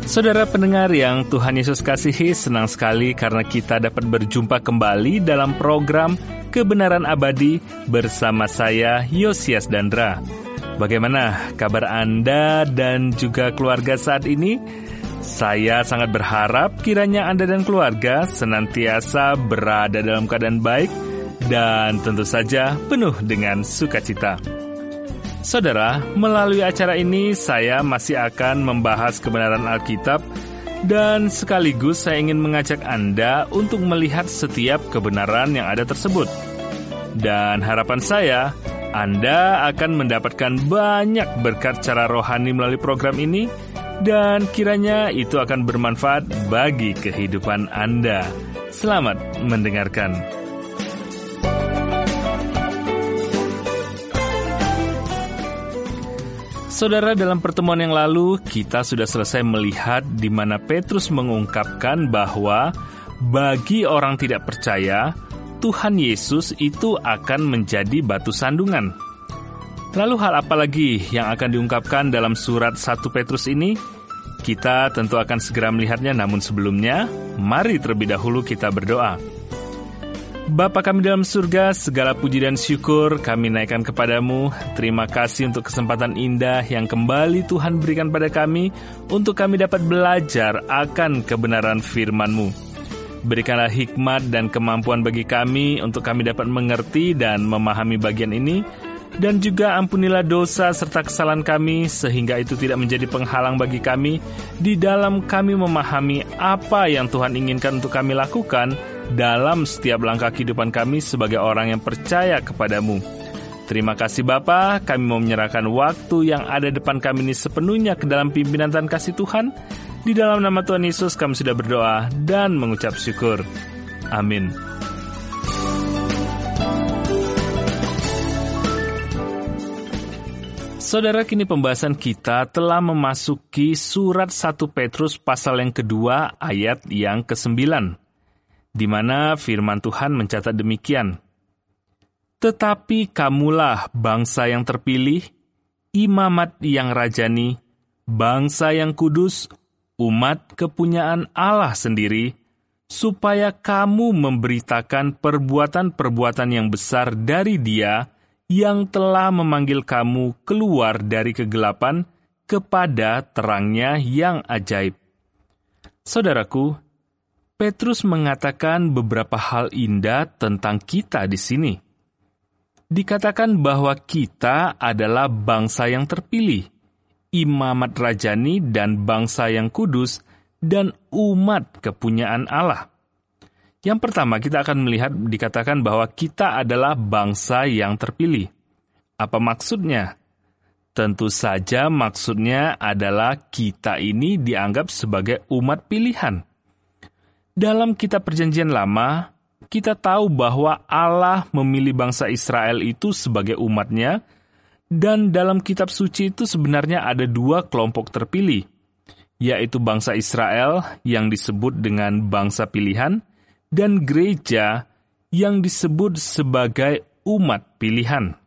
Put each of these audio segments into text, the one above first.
Saudara pendengar yang Tuhan Yesus kasihi, senang sekali karena kita dapat berjumpa kembali dalam program Kebenaran Abadi bersama saya, Yosias Dandra. Bagaimana kabar Anda dan juga keluarga saat ini? Saya sangat berharap kiranya Anda dan keluarga senantiasa berada dalam keadaan baik dan tentu saja penuh dengan sukacita. Saudara, melalui acara ini saya masih akan membahas kebenaran Alkitab dan sekaligus saya ingin mengajak Anda untuk melihat setiap kebenaran yang ada tersebut. Dan harapan saya, Anda akan mendapatkan banyak berkat secara rohani melalui program ini dan kiranya itu akan bermanfaat bagi kehidupan Anda. Selamat mendengarkan. Saudara, dalam pertemuan yang lalu, kita sudah selesai melihat di mana Petrus mengungkapkan bahwa bagi orang tidak percaya, Tuhan Yesus itu akan menjadi batu sandungan. Lalu hal apa lagi yang akan diungkapkan dalam surat 1 Petrus ini? Kita tentu akan segera melihatnya, namun sebelumnya, mari terlebih dahulu kita berdoa. Bapa kami dalam surga, segala puji dan syukur kami naikkan kepadamu. Terima kasih untuk kesempatan indah yang kembali Tuhan berikan pada kami untuk kami dapat belajar akan kebenaran firman-Mu. Berikanlah hikmat dan kemampuan bagi kami untuk kami dapat mengerti dan memahami bagian ini, dan juga ampunilah dosa serta kesalahan kami sehingga itu tidak menjadi penghalang bagi kami di dalam kami memahami apa yang Tuhan inginkan untuk kami lakukan dalam setiap langkah kehidupan kami sebagai orang yang percaya kepadamu. Terima kasih Bapa, kami mau menyerahkan waktu yang ada depan kami ini sepenuhnya ke dalam pimpinan dan kasih Tuhan. Di dalam nama Tuhan Yesus kami sudah berdoa dan mengucap syukur. Amin. Saudara, kini pembahasan kita telah memasuki surat 1 Petrus pasal yang kedua ayat yang ke-9. Di mana firman Tuhan mencatat demikian. Tetapi kamulah bangsa yang terpilih, imamat yang rajani, bangsa yang kudus, umat kepunyaan Allah sendiri, supaya kamu memberitakan perbuatan-perbuatan yang besar dari Dia yang telah memanggil kamu keluar dari kegelapan kepada terangnya yang ajaib. Saudaraku, Petrus mengatakan beberapa hal indah tentang kita di sini. Dikatakan bahwa kita adalah bangsa yang terpilih, imamat rajani dan bangsa yang kudus, dan umat kepunyaan Allah. Yang pertama kita akan melihat dikatakan bahwa kita adalah bangsa yang terpilih. Apa maksudnya? Tentu saja maksudnya adalah kita ini dianggap sebagai umat pilihan. Dalam kitab Perjanjian Lama, kita tahu bahwa Allah memilih bangsa Israel itu sebagai umatnya, dan dalam kitab suci itu sebenarnya ada dua kelompok terpilih, yaitu bangsa Israel yang disebut dengan bangsa pilihan, dan gereja yang disebut sebagai umat pilihan.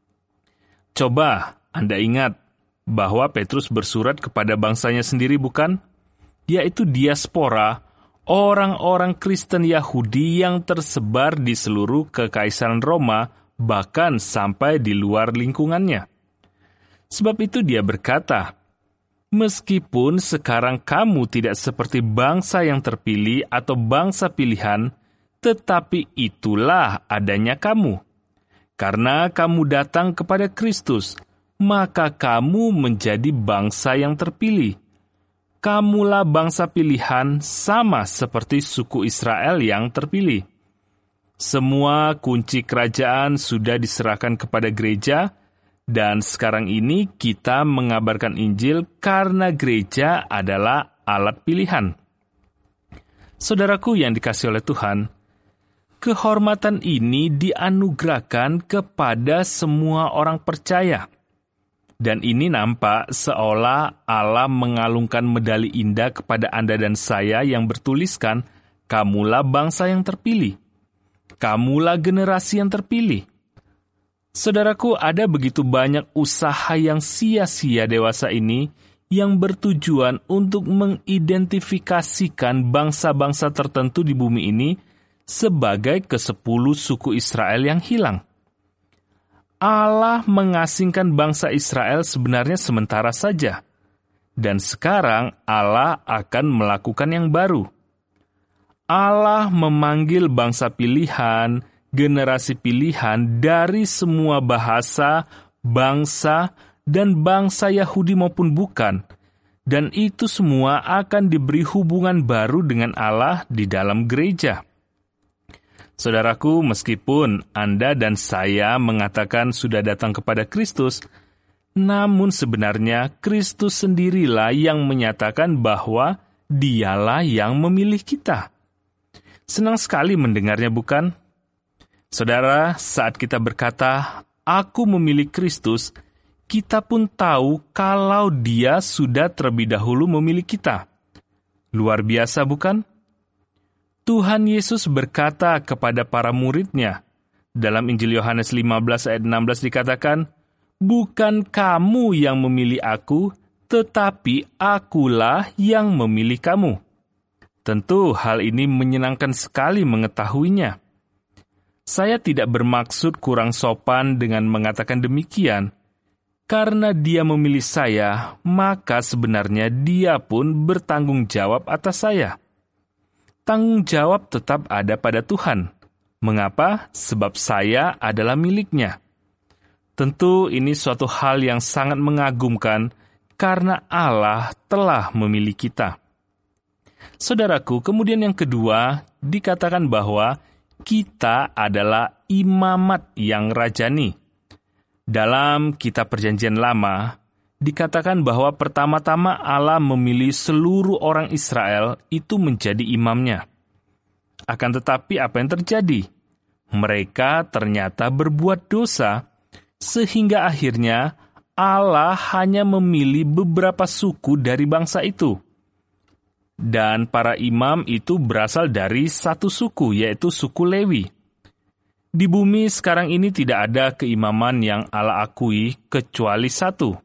Coba Anda ingat bahwa Petrus bersurat kepada bangsanya sendiri, bukan? Yaitu diaspora, orang-orang Kristen Yahudi yang tersebar di seluruh Kekaisaran Roma, bahkan sampai di luar lingkungannya. Sebab itu dia berkata, meskipun sekarang kamu tidak seperti bangsa yang terpilih atau bangsa pilihan, tetapi itulah adanya kamu. Karena kamu datang kepada Kristus, maka kamu menjadi bangsa yang terpilih. Kamulah bangsa pilihan sama seperti suku Israel yang terpilih. Semua kunci kerajaan sudah diserahkan kepada gereja, dan sekarang ini kita mengabarkan Injil karena gereja adalah alat pilihan. Saudaraku yang dikasihi oleh Tuhan, kehormatan ini dianugerahkan kepada semua orang percaya. Dan ini nampak seolah Allah mengalungkan medali indah kepada Anda dan saya yang bertuliskan, kamulah bangsa yang terpilih. Kamulah generasi yang terpilih. Saudaraku, ada begitu banyak usaha yang sia-sia dewasa ini yang bertujuan untuk mengidentifikasikan bangsa-bangsa tertentu di bumi ini sebagai ke-10 suku Israel yang hilang. Allah mengasingkan bangsa Israel sebenarnya sementara saja, dan sekarang Allah akan melakukan yang baru. Allah memanggil bangsa pilihan, generasi pilihan dari semua bahasa, bangsa, dan bangsa Yahudi maupun bukan, dan itu semua akan diberi hubungan baru dengan Allah di dalam gereja. Saudaraku, meskipun Anda dan saya mengatakan sudah datang kepada Kristus, namun sebenarnya Kristus sendirilah yang menyatakan bahwa Dialah yang memilih kita. Senang sekali mendengarnya, bukan? Saudara, saat kita berkata, "Aku memilih Kristus," kita pun tahu kalau Dia sudah terlebih dahulu memilih kita. Luar biasa, bukan? Tuhan Yesus berkata kepada para murid-Nya, dalam Injil Yohanes 15 ayat 16 dikatakan, "Bukan kamu yang memilih aku, tetapi akulah yang memilih kamu." Tentu hal ini menyenangkan sekali mengetahuinya. Saya tidak bermaksud kurang sopan dengan mengatakan demikian. Karena Dia memilih saya, maka sebenarnya Dia pun bertanggung jawab atas saya. Tanggung jawab tetap ada pada Tuhan. Mengapa? Sebab saya adalah milik-Nya. Tentu ini suatu hal yang sangat mengagumkan karena Allah telah memilih kita. Saudaraku, kemudian yang kedua, dikatakan bahwa kita adalah imamat yang rajani. Dalam kitab Perjanjian Lama, dikatakan bahwa pertama-tama Allah memilih seluruh orang Israel itu menjadi imamnya. Akan tetapi apa yang terjadi? Mereka ternyata berbuat dosa, sehingga akhirnya Allah hanya memilih beberapa suku dari bangsa itu. Dan para imam itu berasal dari satu suku, yaitu suku Lewi. Di bumi sekarang ini tidak ada keimaman yang Allah akui kecuali satu.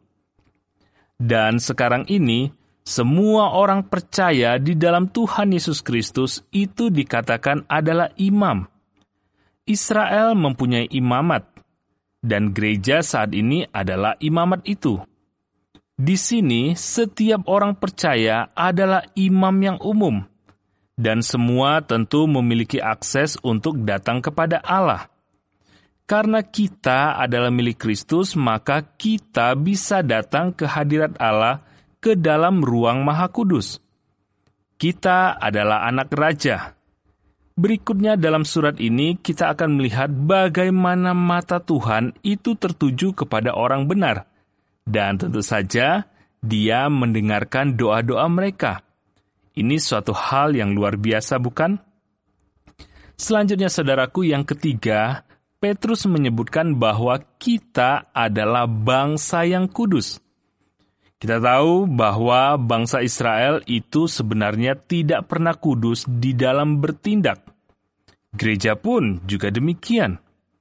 Dan sekarang ini, semua orang percaya di dalam Tuhan Yesus Kristus itu dikatakan adalah imam. Israel mempunyai imamat, dan gereja saat ini adalah imamat itu. Di sini, setiap orang percaya adalah imam yang umum, dan semua tentu memiliki akses untuk datang kepada Allah. Karena kita adalah milik Kristus, maka kita bisa datang ke hadirat Allah ke dalam ruang Maha Kudus. Kita adalah anak raja. Berikutnya dalam surat ini kita akan melihat bagaimana mata Tuhan itu tertuju kepada orang benar. Dan tentu saja Dia mendengarkan doa-doa mereka. Ini suatu hal yang luar biasa, bukan? Selanjutnya, saudaraku, yang ketiga, Petrus menyebutkan bahwa kita adalah bangsa yang kudus. Kita tahu bahwa bangsa Israel itu sebenarnya tidak pernah kudus di dalam bertindak. Gereja pun juga demikian.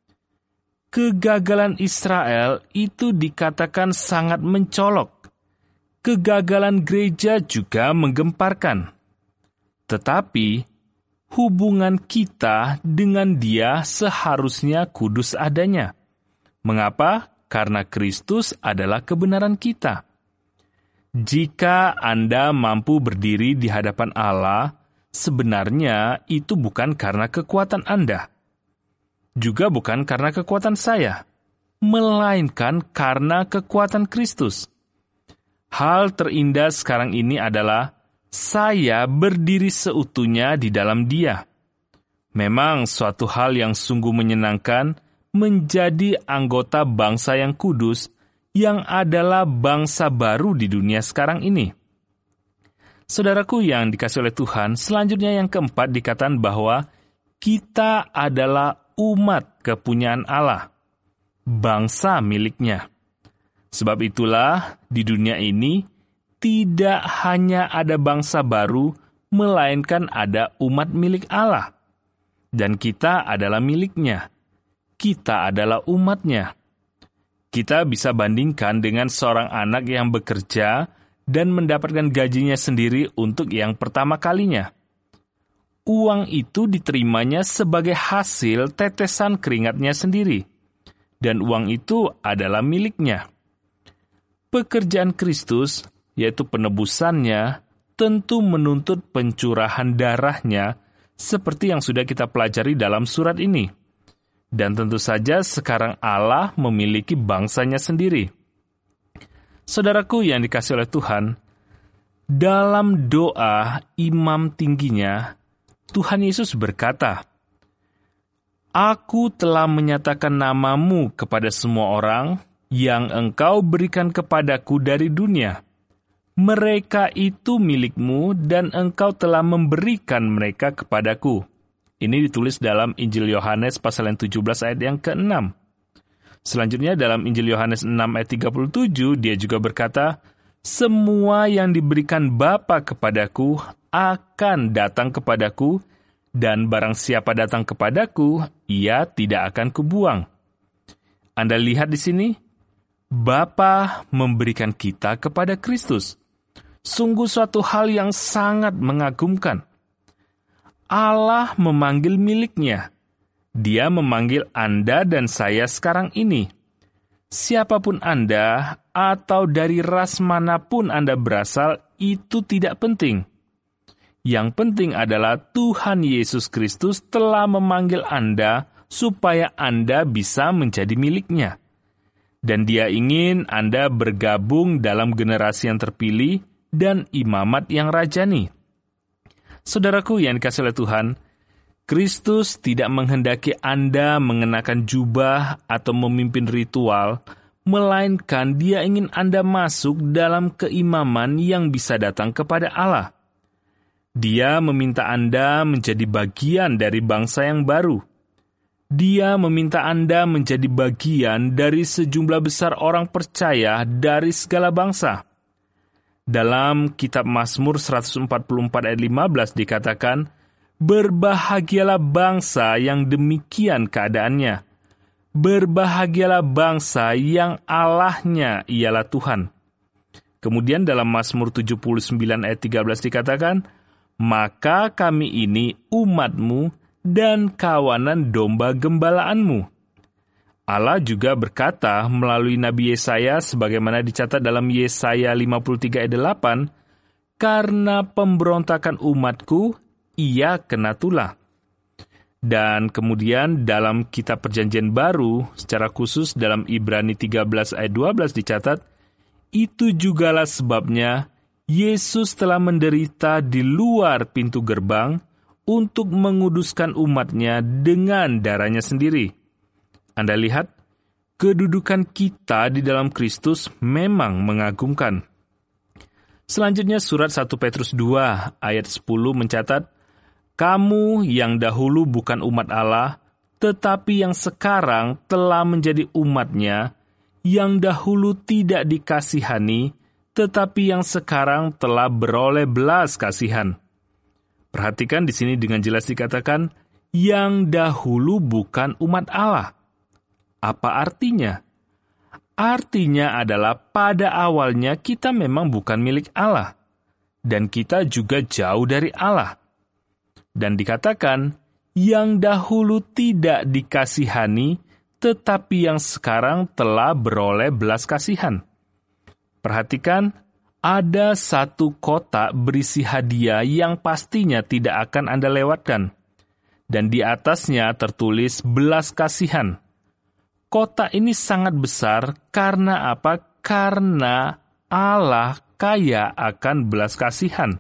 Kegagalan Israel itu dikatakan sangat mencolok. Kegagalan gereja juga menggemparkan. Tetapi, hubungan kita dengan Dia seharusnya kudus adanya. Mengapa? Karena Kristus adalah kebenaran kita. Jika Anda mampu berdiri di hadapan Allah, sebenarnya itu bukan karena kekuatan Anda. Juga bukan karena kekuatan saya, melainkan karena kekuatan Kristus. Hal terindah sekarang ini adalah saya berdiri seutuhnya di dalam Dia. Memang suatu hal yang sungguh menyenangkan menjadi anggota bangsa yang kudus, yang adalah bangsa baru di dunia sekarang ini. Saudaraku yang dikasihi oleh Tuhan, selanjutnya yang keempat dikatakan bahwa kita adalah umat kepunyaan Allah, bangsa milik-Nya. Sebab itulah di dunia ini tidak hanya ada bangsa baru, melainkan ada umat milik Allah. Dan kita adalah milik-Nya. Kita adalah umat-Nya. Kita bisa bandingkan dengan seorang anak yang bekerja dan mendapatkan gajinya sendiri untuk yang pertama kalinya. Uang itu diterimanya sebagai hasil tetesan keringatnya sendiri, dan uang itu adalah miliknya. Pekerjaan Kristus, yaitu penebusannya, tentu menuntut pencurahan darahnya, seperti yang sudah kita pelajari dalam surat ini. Dan tentu saja sekarang Allah memiliki bangsanya sendiri. Saudaraku yang dikasihi oleh Tuhan, dalam doa imam tingginya, Tuhan Yesus berkata, "Aku telah menyatakan namamu kepada semua orang yang Engkau berikan kepadaku dari dunia. Mereka itu milikmu dan Engkau telah memberikan mereka kepadaku." Ini ditulis dalam Injil Yohanes pasal yang 17 ayat yang ke-6. Selanjutnya dalam Injil Yohanes 6 ayat 37, dia juga berkata, "Semua yang diberikan Bapa kepadaku akan datang kepadaku, dan barang siapa datang kepadaku, ia tidak akan kubuang." Anda lihat di sini, Bapa memberikan kita kepada Kristus. Sungguh suatu hal yang sangat mengagumkan. Allah memanggil miliknya. Dia memanggil Anda dan saya sekarang ini. Siapapun Anda atau dari ras manapun Anda berasal, itu tidak penting. Yang penting adalah Tuhan Yesus Kristus telah memanggil Anda supaya Anda bisa menjadi miliknya. Dan Dia ingin Anda bergabung dalam generasi yang terpilih dan imamat yang rajani. Saudaraku yang dikasihi oleh Tuhan, Kristus tidak menghendaki Anda mengenakan jubah atau memimpin ritual, melainkan Dia ingin Anda masuk dalam keimaman yang bisa datang kepada Allah. Dia meminta Anda menjadi bagian dari bangsa yang baru. Dia meminta Anda menjadi bagian dari sejumlah besar orang percaya dari segala bangsa. Dalam kitab Mazmur 144 ayat 15 dikatakan, "Berbahagialah bangsa yang demikian keadaannya. Berbahagialah bangsa yang Allahnya ialah Tuhan." Kemudian dalam Mazmur 79 ayat 13 dikatakan, "Maka kami ini umat-Mu dan kawanan domba gembalaanmu." Allah juga berkata melalui Nabi Yesaya sebagaimana dicatat dalam Yesaya 53 ayat 8, "Karena pemberontakan umatku, ia kena tulah." Dan kemudian dalam kitab Perjanjian Baru, secara khusus dalam Ibrani 13 ayat 12 dicatat, "Itu jugalah sebabnya Yesus telah menderita di luar pintu gerbang untuk menguduskan umatnya dengan darahnya sendiri." Anda lihat, kedudukan kita di dalam Kristus memang mengagumkan. Selanjutnya surat 1 Petrus 2 ayat 10 mencatat, "Kamu yang dahulu bukan umat Allah, tetapi yang sekarang telah menjadi umat-Nya, yang dahulu tidak dikasihani, tetapi yang sekarang telah beroleh belas kasihan." Perhatikan di sini dengan jelas dikatakan, yang dahulu bukan umat Allah. Apa artinya? Artinya adalah pada awalnya kita memang bukan milik Allah, dan kita juga jauh dari Allah. Dan dikatakan, yang dahulu tidak dikasihani, tetapi yang sekarang telah beroleh belas kasihan. Perhatikan, ada satu kotak berisi hadiah yang pastinya tidak akan Anda lewatkan. Dan di atasnya tertulis belas kasihan. Kotak ini sangat besar karena apa? Karena Allah kaya akan belas kasihan.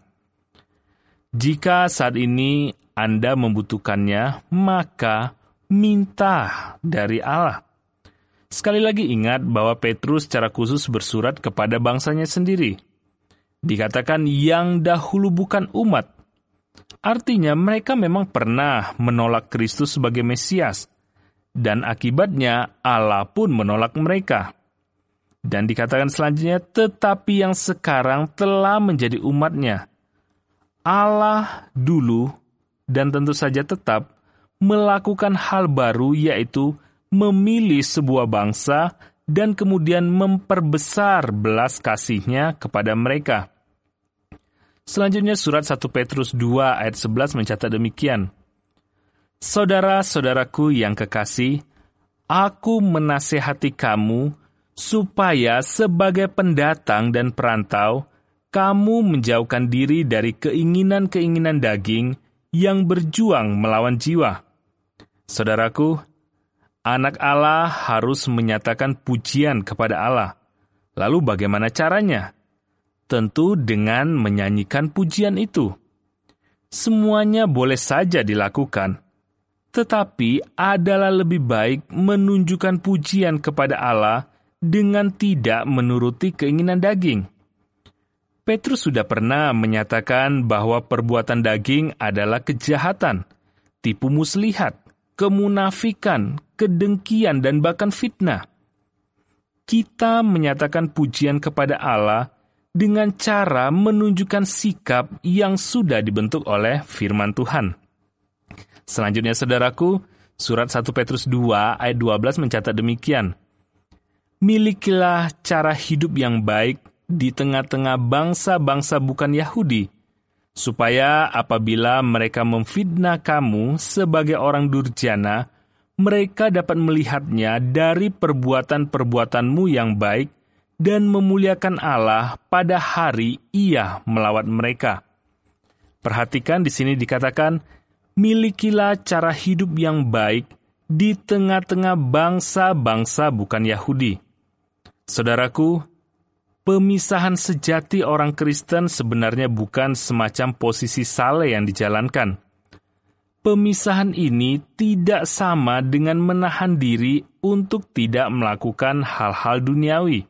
Jika saat ini Anda membutuhkannya, maka minta dari Allah. Sekali lagi ingat bahwa Petrus secara khusus bersurat kepada bangsanya sendiri. Dikatakan yang dahulu bukan umat. Artinya mereka memang pernah menolak Kristus sebagai Mesias. Dan akibatnya Allah pun menolak mereka. Dan dikatakan selanjutnya, tetapi yang sekarang telah menjadi umat-Nya. Allah dulu dan tentu saja tetap melakukan hal baru, yaitu memilih sebuah bangsa dan kemudian memperbesar belas kasih-Nya kepada mereka. Selanjutnya surat 1 Petrus 2 ayat 11 mencatat demikian. Saudara-saudaraku yang kekasih, aku menasihati kamu supaya sebagai pendatang dan perantau, kamu menjauhkan diri dari keinginan-keinginan daging yang berjuang melawan jiwa. Saudaraku, anak Allah harus menyatakan pujian kepada Allah. Lalu bagaimana caranya? Tentu dengan menyanyikan pujian itu. Semuanya boleh saja dilakukan, tetapi adalah lebih baik menunjukkan pujian kepada Allah dengan tidak menuruti keinginan daging. Petrus sudah pernah menyatakan bahwa perbuatan daging adalah kejahatan, tipu muslihat, kemunafikan, kedengkian, dan bahkan fitnah. Kita menyatakan pujian kepada Allah dengan cara menunjukkan sikap yang sudah dibentuk oleh firman Tuhan. Selanjutnya, saudaraku, surat 1 Petrus 2 ayat 12 mencatat demikian. Milikilah cara hidup yang baik di tengah-tengah bangsa-bangsa bukan Yahudi, supaya apabila mereka memfitnah kamu sebagai orang durjana, mereka dapat melihatnya dari perbuatan-perbuatanmu yang baik dan memuliakan Allah pada hari Ia melawat mereka. Perhatikan di sini dikatakan, milikilah cara hidup yang baik di tengah-tengah bangsa-bangsa bukan Yahudi. Saudaraku, pemisahan sejati orang Kristen sebenarnya bukan semacam posisi saleh yang dijalankan. Pemisahan ini tidak sama dengan menahan diri untuk tidak melakukan hal-hal duniawi.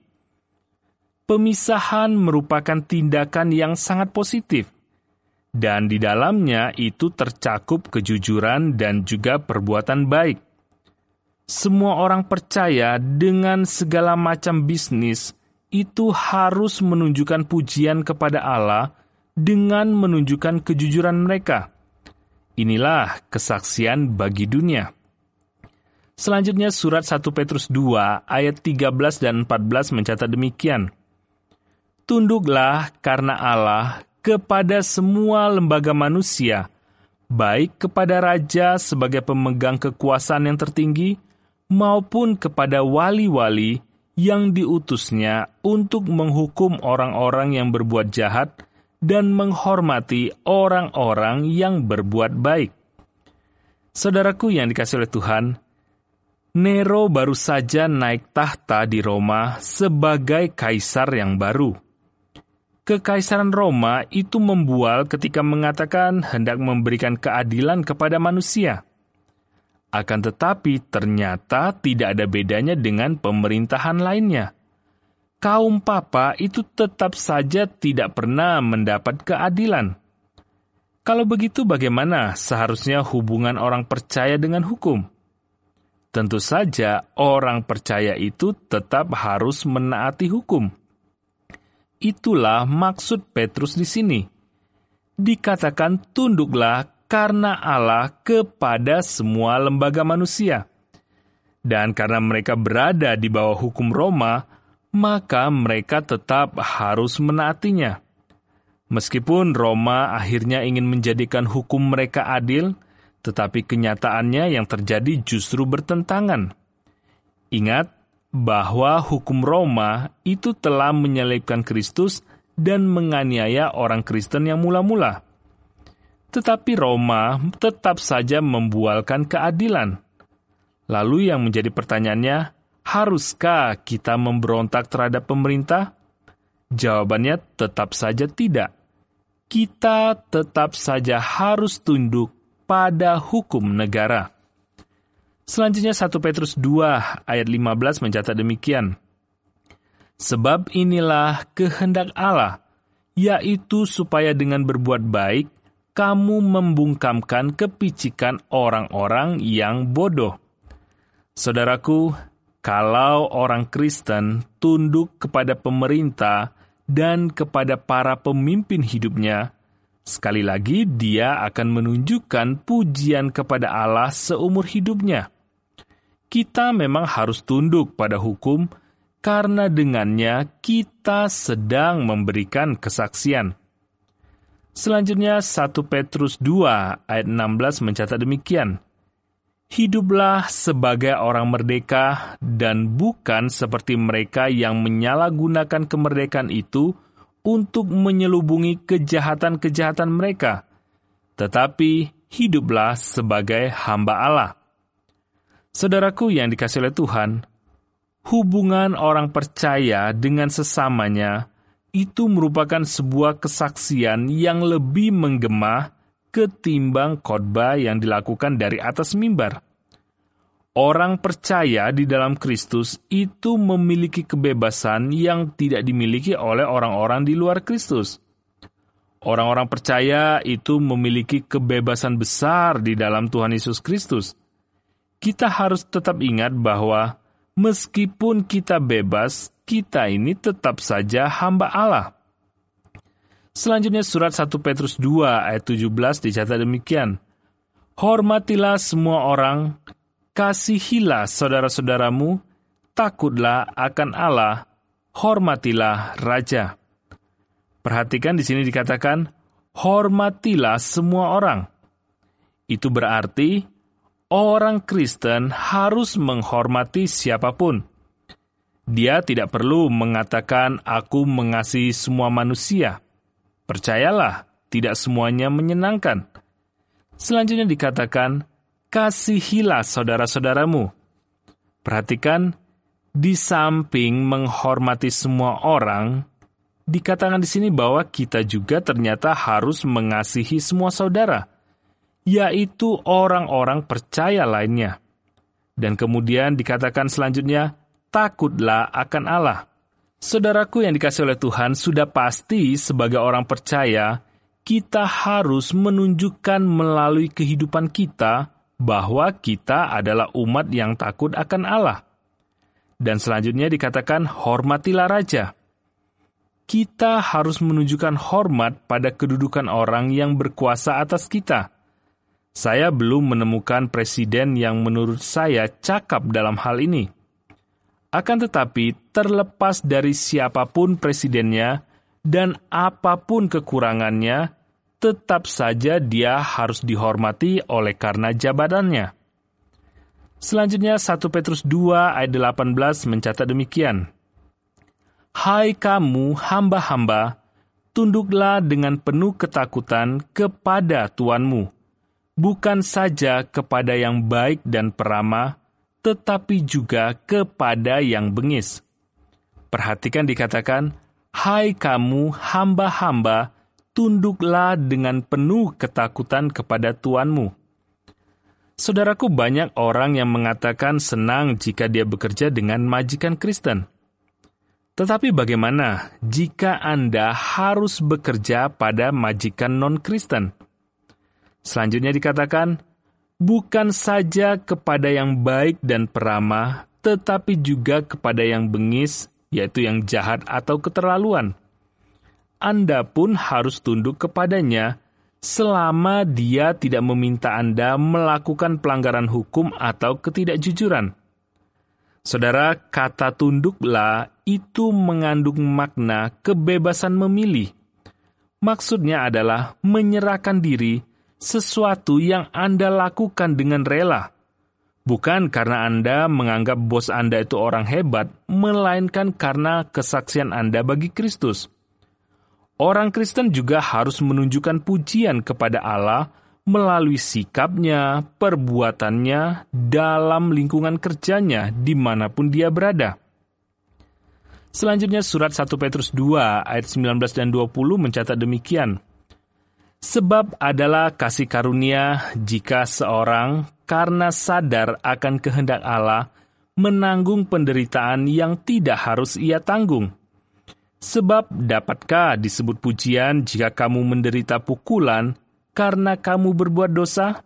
Pemisahan merupakan tindakan yang sangat positif, dan di dalamnya itu tercakup kejujuran dan juga perbuatan baik. Semua orang percaya dengan segala macam bisnis itu harus menunjukkan pujian kepada Allah dengan menunjukkan kejujuran mereka. Inilah kesaksian bagi dunia. Selanjutnya surat 1 Petrus 2 ayat 13 dan 14 mencatat demikian. Tunduklah karena Allah kepada semua lembaga manusia, baik kepada raja sebagai pemegang kekuasaan yang tertinggi, maupun kepada wali-wali yang diutusnya untuk menghukum orang-orang yang berbuat jahat dan menghormati orang-orang yang berbuat baik. Saudaraku yang dikasihi oleh Tuhan, Nero baru saja naik tahta di Roma sebagai kaisar yang baru. Kekaisaran Roma itu membual ketika mengatakan hendak memberikan keadilan kepada manusia. Akan tetapi ternyata tidak ada bedanya dengan pemerintahan lainnya. Kaum Papa itu tetap saja tidak pernah mendapat keadilan. Kalau begitu bagaimana seharusnya hubungan orang percaya dengan hukum? Tentu saja orang percaya itu tetap harus menaati hukum. Itulah maksud Petrus di sini. Dikatakan tunduklah karena Allah kepada semua lembaga manusia. Dan karena mereka berada di bawah hukum Roma, maka mereka tetap harus menaatinya. Meskipun Roma akhirnya ingin menjadikan hukum mereka adil, tetapi kenyataannya yang terjadi justru bertentangan. Ingat bahwa hukum Roma itu telah menyalibkan Kristus dan menganiaya orang Kristen yang mula-mula. Tetapi Roma tetap saja membualkan keadilan. Lalu yang menjadi pertanyaannya, haruskah kita memberontak terhadap pemerintah? Jawabannya tetap saja tidak. Kita tetap saja harus tunduk pada hukum negara. Selanjutnya 1 Petrus 2 ayat 15 mencatat demikian. Sebab inilah kehendak Allah, yaitu supaya dengan berbuat baik, kamu membungkamkan kepicikan orang-orang yang bodoh. Saudaraku, kalau orang Kristen tunduk kepada pemerintah dan kepada para pemimpin hidupnya, sekali lagi dia akan menunjukkan pujian kepada Allah seumur hidupnya. Kita memang harus tunduk pada hukum karena dengannya kita sedang memberikan kesaksian. Selanjutnya 1 Petrus 2 ayat 16 mencatat demikian. Hiduplah sebagai orang merdeka dan bukan seperti mereka yang menyalahgunakan kemerdekaan itu untuk menyelubungi kejahatan-kejahatan mereka, tetapi hiduplah sebagai hamba Allah. Saudaraku yang dikasihi oleh Tuhan, hubungan orang percaya dengan sesamanya itu merupakan sebuah kesaksian yang lebih menggema ketimbang khotbah yang dilakukan dari atas mimbar. Orang percaya di dalam Kristus itu memiliki kebebasan yang tidak dimiliki oleh orang-orang di luar Kristus. Orang-orang percaya itu memiliki kebebasan besar di dalam Tuhan Yesus Kristus. Kita harus tetap ingat bahwa meskipun kita bebas, kita ini tetap saja hamba Allah. Selanjutnya surat 1 Petrus 2 ayat 17 dicatat demikian. Hormatilah semua orang, kasihilah saudara-saudaramu, takutlah akan Allah, hormatilah raja. Perhatikan di sini dikatakan, hormatilah semua orang. Itu berarti orang Kristen harus menghormati siapapun. Dia tidak perlu mengatakan, aku mengasihi semua manusia. Percayalah, tidak semuanya menyenangkan. Selanjutnya dikatakan, kasihilah saudara-saudaramu. Perhatikan, di samping menghormati semua orang, dikatakan di sini bahwa kita juga ternyata harus mengasihi semua saudara, yaitu orang-orang percaya lainnya. Dan kemudian dikatakan selanjutnya, takutlah akan Allah. Saudaraku yang dikasihi oleh Tuhan, sudah pasti sebagai orang percaya, kita harus menunjukkan melalui kehidupan kita bahwa kita adalah umat yang takut akan Allah. Dan selanjutnya dikatakan, hormatilah raja. Kita harus menunjukkan hormat pada kedudukan orang yang berkuasa atas kita. Saya belum menemukan presiden yang menurut saya cakap dalam hal ini. Akan tetapi, terlepas dari siapapun presidennya dan apapun kekurangannya, tetap saja dia harus dihormati oleh karena jabatannya. Selanjutnya 1 Petrus 2 ayat 18 mencatat demikian. Hai kamu hamba-hamba, tunduklah dengan penuh ketakutan kepada Tuanmu, bukan saja kepada yang baik dan peramah, tetapi juga kepada yang bengis. Perhatikan dikatakan, hai kamu hamba-hamba, tunduklah dengan penuh ketakutan kepada Tuanmu. Saudaraku, banyak orang yang mengatakan senang jika dia bekerja dengan majikan Kristen. Tetapi bagaimana jika Anda harus bekerja pada majikan non-Kristen? Selanjutnya dikatakan, bukan saja kepada yang baik dan peramah, tetapi juga kepada yang bengis, yaitu yang jahat atau keterlaluan. Anda pun harus tunduk kepadanya, selama dia tidak meminta Anda melakukan pelanggaran hukum atau ketidakjujuran. Saudara, kata tunduklah itu mengandung makna kebebasan memilih. Maksudnya adalah menyerahkan diri, sesuatu yang Anda lakukan dengan rela. Bukan karena Anda menganggap bos Anda itu orang hebat, melainkan karena kesaksian Anda bagi Kristus. Orang Kristen juga harus menunjukkan pujian kepada Allah melalui sikapnya, perbuatannya, dalam lingkungan kerjanya, dimanapun dia berada. Selanjutnya surat 1 Petrus 2 ayat 19 dan 20 mencatat demikian. Sebab adalah kasih karunia jika seorang karena sadar akan kehendak Allah menanggung penderitaan yang tidak harus ia tanggung. Sebab dapatkah disebut pujian jika kamu menderita pukulan karena kamu berbuat dosa?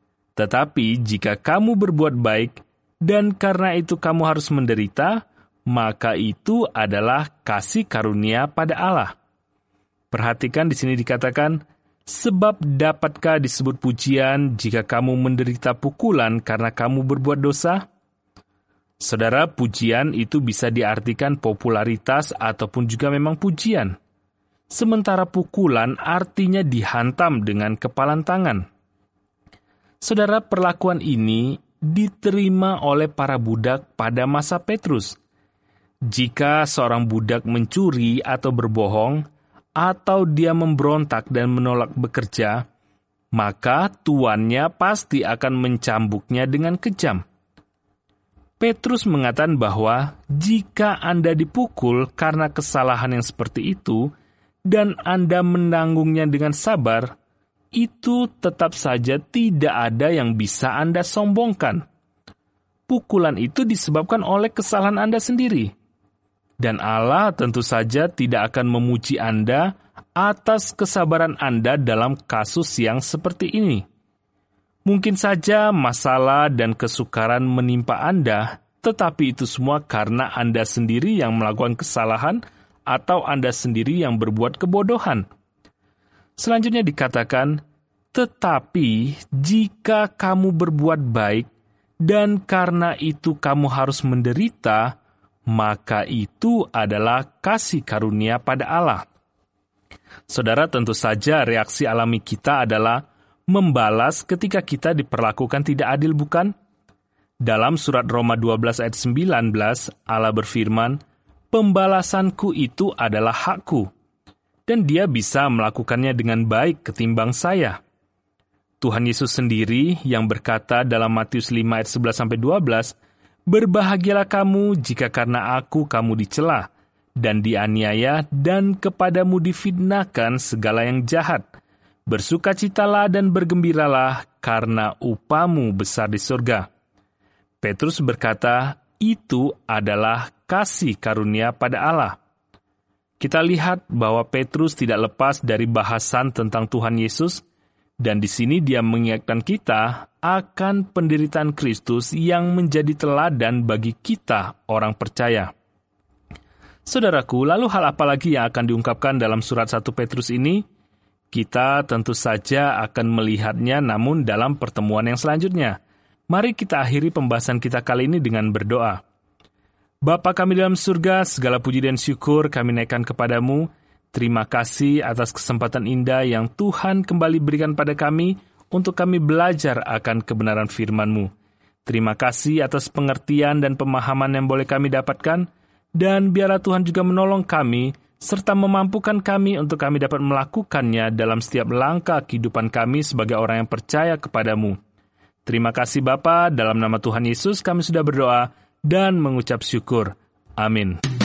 Tetapi jika kamu berbuat baik dan karena itu kamu harus menderita, maka itu adalah kasih karunia pada Allah. Perhatikan di sini dikatakan, sebab dapatkah disebut pujian jika kamu menderita pukulan karena kamu berbuat dosa? Saudara, pujian itu bisa diartikan popularitas ataupun juga memang pujian. Sementara pukulan artinya dihantam dengan kepalan tangan. Saudara, perlakuan ini diterima oleh para budak pada masa Petrus. Jika seorang budak mencuri atau berbohong, atau dia memberontak dan menolak bekerja, maka tuannya pasti akan mencambuknya dengan kejam. Petrus mengatakan bahwa jika Anda dipukul karena kesalahan yang seperti itu, dan Anda menanggungnya dengan sabar, itu tetap saja tidak ada yang bisa Anda sombongkan. Pukulan itu disebabkan oleh kesalahan Anda sendiri. Dan Allah tentu saja tidak akan memuji Anda atas kesabaran Anda dalam kasus yang seperti ini. Mungkin saja masalah dan kesukaran menimpa Anda, tetapi itu semua karena Anda sendiri yang melakukan kesalahan atau Anda sendiri yang berbuat kebodohan. Selanjutnya dikatakan, tetapi jika kamu berbuat baik dan karena itu kamu harus menderita, maka itu adalah kasih karunia pada Allah. Saudara, tentu saja reaksi alami kita adalah membalas ketika kita diperlakukan tidak adil, bukan? Dalam surat Roma 12 ayat 19, Allah berfirman, "Pembalasanku itu adalah hakku, dan dia bisa melakukannya dengan baik ketimbang saya." Tuhan Yesus sendiri yang berkata dalam Matius 5 ayat 11-12, "Berbahagialah kamu jika karena aku kamu dicela, dan dianiaya, dan kepadamu difitnahkan segala yang jahat. Bersukacitalah dan bergembiralah, karena upamu besar di surga." Petrus berkata, itu adalah kasih karunia pada Allah. Kita lihat bahwa Petrus tidak lepas dari bahasan tentang Tuhan Yesus, dan di sini dia mengingatkan kita akan penderitaan Kristus yang menjadi teladan bagi kita orang percaya. Saudaraku, lalu hal apa lagi yang akan diungkapkan dalam surat 1 Petrus ini? Kita tentu saja akan melihatnya namun dalam pertemuan yang selanjutnya. Mari kita akhiri pembahasan kita kali ini dengan berdoa. Bapa kami dalam surga, segala puji dan syukur kami naikkan kepadamu. Terima kasih atas kesempatan indah yang Tuhan kembali berikan pada kami untuk kami belajar akan kebenaran firman-Mu. Terima kasih atas pengertian dan pemahaman yang boleh kami dapatkan, dan biarlah Tuhan juga menolong kami, serta memampukan kami untuk kami dapat melakukannya dalam setiap langkah kehidupan kami sebagai orang yang percaya kepadamu. Terima kasih Bapa, dalam nama Tuhan Yesus kami sudah berdoa dan mengucap syukur. Amin.